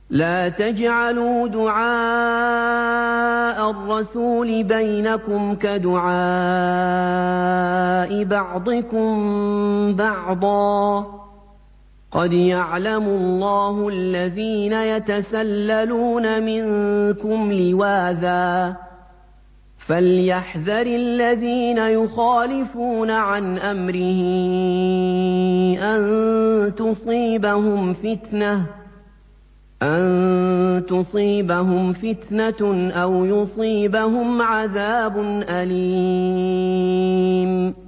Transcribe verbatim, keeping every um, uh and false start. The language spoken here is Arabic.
لَّا تَجْعَلُوا دُعَاءَ الرَّسُولِ بَيْنَكُمْ كَدُعَاءِ بَعْضِكُم بَعْضًا ۚ قَدْ يَعْلَمُ اللَّهُ الَّذِينَ يَتَسَلَّلُونَ مِنكُمْ لِوَاذًا ۚ فَلْيَحْذَرِ الَّذِينَ يُخَالِفُونَ عَنْ أَمْرِهِ أَن تُصِيبَهُمْ فِتْنَةٌ أَوْ يُصِيبَهُمْ عَذَابٌ أَلِيمٌ